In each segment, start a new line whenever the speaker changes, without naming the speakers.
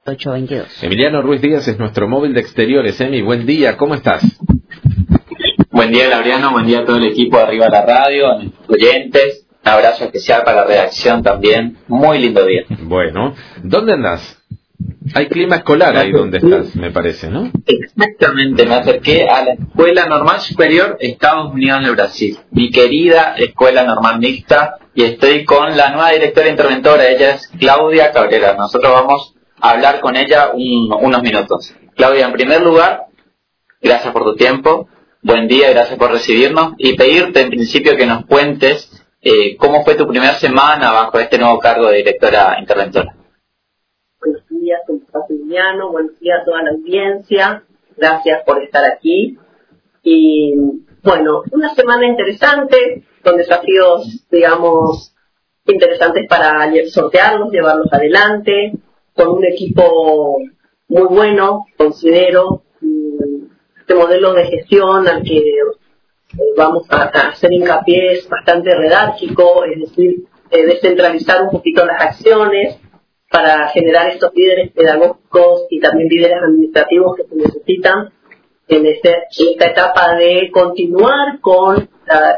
822.
Emiliano Ruiz Díaz es nuestro móvil de exteriores. Emi, buen día, ¿cómo estás?
Buen día, Laureano, buen día a todo el equipo de Arriba la Radio, a nuestros oyentes. Un abrazo especial para la redacción también. Muy lindo día.
Bueno, ¿dónde andás? Hay clima escolar ahí donde estás, me parece, ¿no?
Exactamente, me acerqué a la Escuela Normal Superior Estados Unidos de Brasil, mi querida Escuela Normal Mixta, y estoy con la nueva directora interventora, ella es Claudia Cabrera. Nosotros vamos a hablar con ella unos minutos. Claudia, en primer lugar, gracias por tu tiempo, buen día, gracias por recibirnos, y pedirte en principio que nos cuentes cómo fue tu primera semana bajo este nuevo cargo de directora interventora.
Buenos días, ¿cómo estás, Emiliano? Buenos días a toda la audiencia. Gracias por estar aquí. Y bueno, una semana interesante, con desafíos, digamos, interesantes para sortearlos, llevarlos adelante, con un equipo muy bueno, considero, este modelo de gestión al que vamos a hacer hincapié es bastante redárquico, es decir, descentralizar un poquito las acciones, para generar estos líderes pedagógicos y también líderes administrativos que se necesitan en esta etapa de continuar con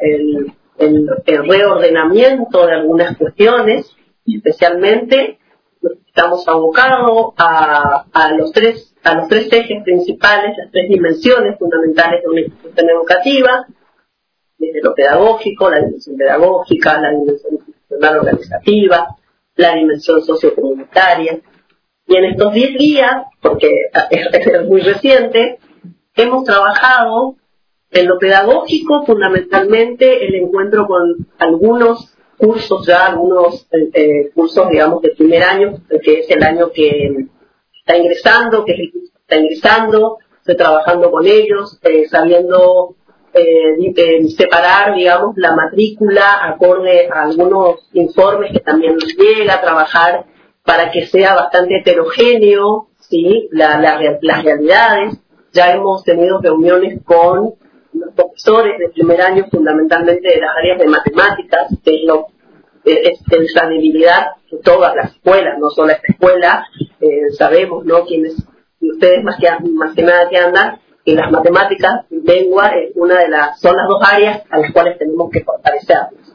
el reordenamiento de algunas cuestiones. Especialmente estamos abocados a los tres ejes principales, las tres dimensiones fundamentales de una institución educativa, desde lo pedagógico, la dimensión pedagógica, la dimensión institucional organizativa, la dimensión sociocomunitaria. Y en estos 10 días, porque es muy reciente, hemos trabajado en lo pedagógico, fundamentalmente el encuentro con algunos cursos, cursos, digamos, de primer año, que es el año que está ingresando, que es el curso que está ingresando. Estoy trabajando con ellos, sabiendo separar, digamos, la matrícula acorde a algunos informes que también nos llega a trabajar para que sea bastante heterogéneo, ¿sí? Las realidades. Ya hemos tenido reuniones con los profesores de primer año, fundamentalmente de las áreas de matemáticas, que es la debilidad de todas las escuelas, no solo esta escuela. Sabemos, ¿no?, quienes, y ustedes más que nada que andan, que las matemáticas y lengua son las dos áreas a las cuales tenemos que fortalecernos.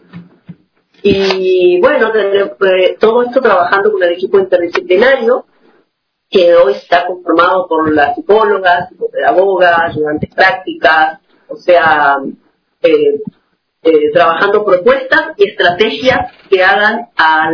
Y bueno, todo esto trabajando con el equipo interdisciplinario, que hoy está conformado por las psicólogas, psicopedagogas, ayudantes prácticas, o sea, trabajando propuestas y estrategias que hagan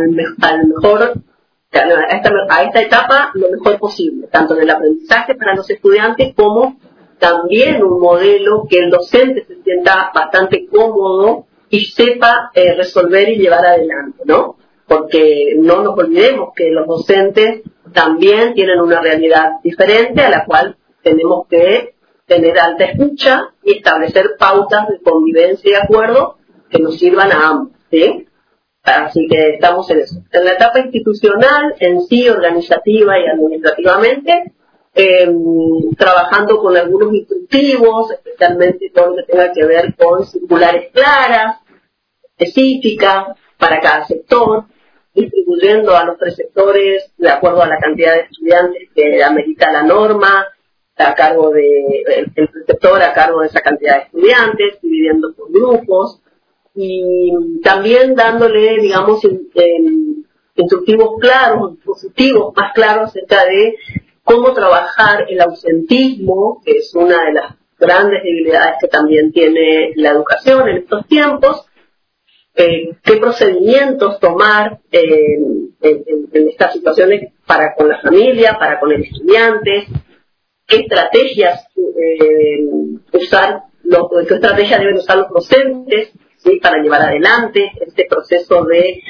a esta etapa lo mejor posible, tanto en el aprendizaje para los estudiantes como también un modelo que el docente se sienta bastante cómodo y sepa resolver y llevar adelante, ¿no? Porque no nos olvidemos que los docentes también tienen una realidad diferente a la cual tenemos que tener alta escucha y establecer pautas de convivencia y acuerdo que nos sirvan a ambos, ¿sí? Así que estamos en eso. En la etapa institucional, en sí, organizativa y administrativamente, trabajando con algunos instructivos, especialmente todo lo que tenga que ver con circulares claras, específicas para cada sector, distribuyendo a los preceptores de acuerdo a la cantidad de estudiantes que amerita la norma, a cargo de el preceptor a cargo de esa cantidad de estudiantes, dividiendo por grupos, y también dándole, digamos, instructivos claros, positivos, más claros acerca de cómo trabajar el ausentismo, que es una de las grandes debilidades que también tiene la educación en estos tiempos, qué procedimientos tomar en estas situaciones para con la familia, para con el estudiante, qué estrategias usar, qué estrategias deben usar los docentes, ¿sí?, para llevar adelante este proceso de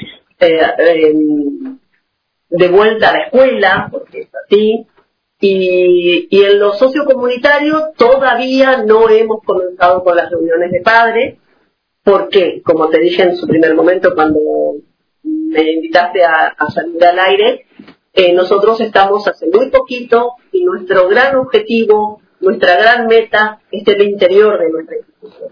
vuelta a la escuela, porque es así. Y en lo sociocomunitario todavía no hemos comenzado con las reuniones de padres, porque, como te dije en su primer momento cuando me invitaste a salir al aire, nosotros estamos hace muy poquito y nuestro gran objetivo, nuestra gran meta es el interior de nuestra institución.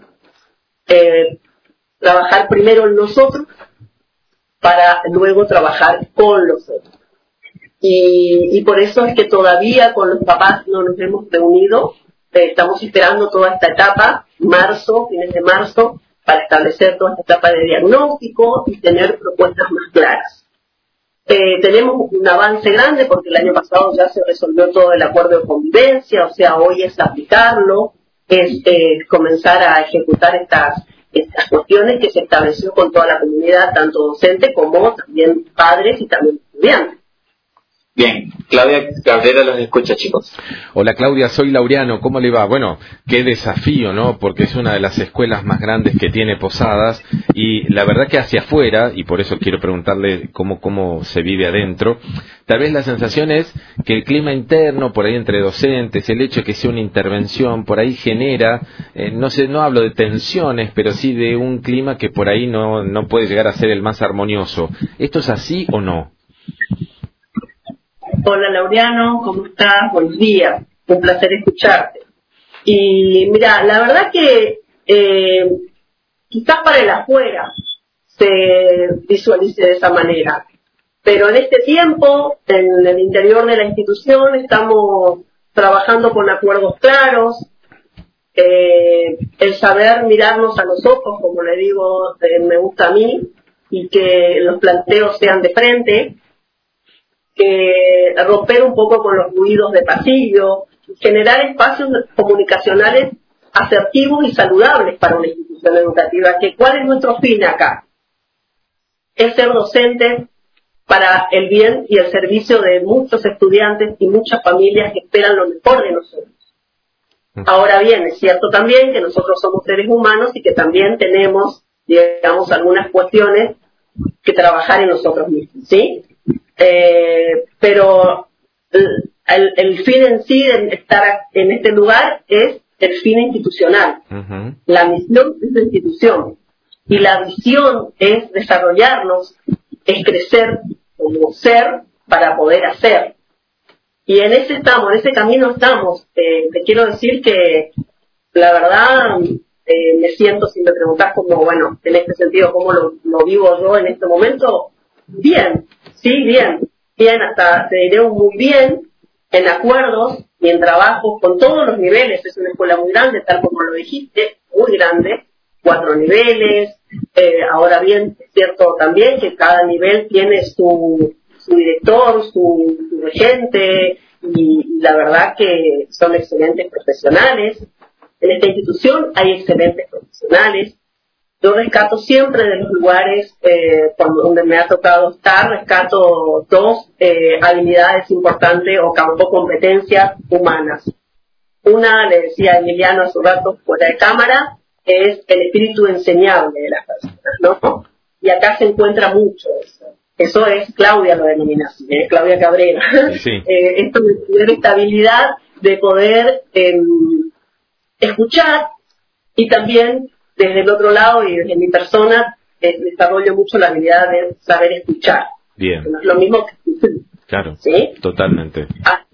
Trabajar primero en nosotros para luego trabajar con los otros. y por eso es que todavía con los papás no nos hemos reunido. Estamos esperando toda esta etapa, fines de marzo, para establecer toda esta etapa de diagnóstico y tener propuestas más claras. Tenemos un avance grande porque el año pasado ya se resolvió todo el acuerdo de convivencia, o sea, hoy es aplicarlo, es comenzar a ejecutar estas cuestiones que se estableció con toda la comunidad, tanto docente como también padres y también estudiantes.
Bien, Claudia Cabrera los escucha, chicos.
Hola Claudia, soy Laureano, ¿cómo le va? Bueno, qué desafío, ¿no? Porque es una de las escuelas más grandes que tiene Posadas y la verdad que hacia afuera, y por eso quiero preguntarle cómo se vive adentro, tal vez la sensación es que el clima interno, por ahí entre docentes, el hecho de que sea una intervención, por ahí genera, no hablo de tensiones, pero sí de un clima que por ahí no puede llegar a ser el más armonioso. ¿Esto es así o no?
Hola Laureano, ¿cómo estás? Buenos días, un placer escucharte. Y mira, la verdad que quizás para el afuera se visualice de esa manera, pero en este tiempo, en el interior de la institución, estamos trabajando con acuerdos claros, el saber mirarnos a los ojos, como le digo, me gusta a mí, y que los planteos sean de frente, romper un poco con los ruidos de pasillo, generar espacios comunicacionales asertivos y saludables para una institución educativa. ¿Cuál es nuestro fin acá? Es ser docentes para el bien y el servicio de muchos estudiantes y muchas familias que esperan lo mejor de nosotros. Ahora bien, es cierto también que nosotros somos seres humanos y que también tenemos, digamos, algunas cuestiones que trabajar en nosotros mismos, ¿sí? Pero el fin en sí de estar en este lugar es el fin institucional. Uh-huh. La misión es la institución y la visión es desarrollarnos, es crecer como ser para poder hacer. Y en ese camino estamos. Te quiero decir que la verdad me siento, si me preguntás cómo, bueno, en este sentido, cómo lo vivo yo en este momento, bien. Sí, bien, hasta te diré muy bien, en acuerdos y en trabajos con todos los niveles. Es una escuela muy grande, tal como lo dijiste, muy grande, 4 niveles. Ahora bien, es cierto también que cada nivel tiene su director, su regente, y la verdad que son excelentes profesionales. En esta institución hay excelentes profesionales. Yo rescato siempre de los lugares donde me ha tocado estar, rescato 2 habilidades importantes o competencias humanas. Una, le decía Emiliano hace un rato fuera de cámara, es el espíritu enseñable de las personas, ¿no? Y acá se encuentra mucho eso. Eso es Claudia, lo denomina así, Claudia Cabrera. Sí. Esto de tener esta habilidad de poder escuchar y también desde el otro lado y desde mi persona desarrollo mucho la habilidad de saber escuchar.
Bien.
No es lo mismo que escuchar.
Claro,
¿sí?
Totalmente.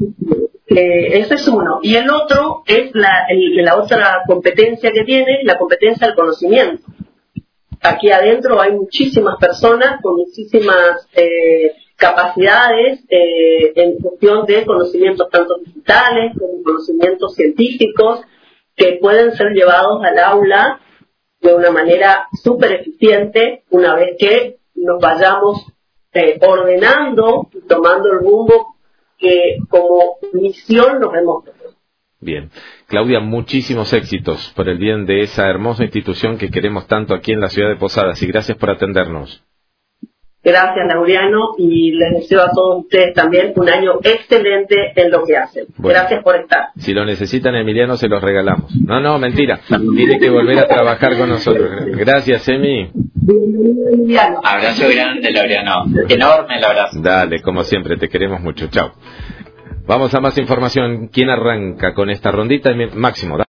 Ese es uno. Y el otro es la otra competencia que tiene, la competencia del conocimiento. Aquí adentro hay muchísimas personas con muchísimas capacidades en cuestión de conocimientos tanto digitales como conocimientos científicos que pueden ser llevados al aula de una manera súper eficiente una vez que nos vayamos ordenando y tomando el rumbo que como misión nos hemos propuesto.
Bien. Claudia, muchísimos éxitos por el bien de esa hermosa institución que queremos tanto aquí en la ciudad de Posadas y gracias por atendernos.
Gracias, Laureano, y les deseo a todos ustedes también un año excelente en lo que hacen. Bueno, gracias por estar.
Si lo necesitan, Emiliano, se los regalamos. No, mentira. Tiene que volver a trabajar con nosotros. Gracias, Emi.
Abrazo grande, Laureano. Enorme el abrazo.
Dale, como siempre, te queremos mucho. Chao. Vamos a más información. ¿Quién arranca con esta rondita? Máximo.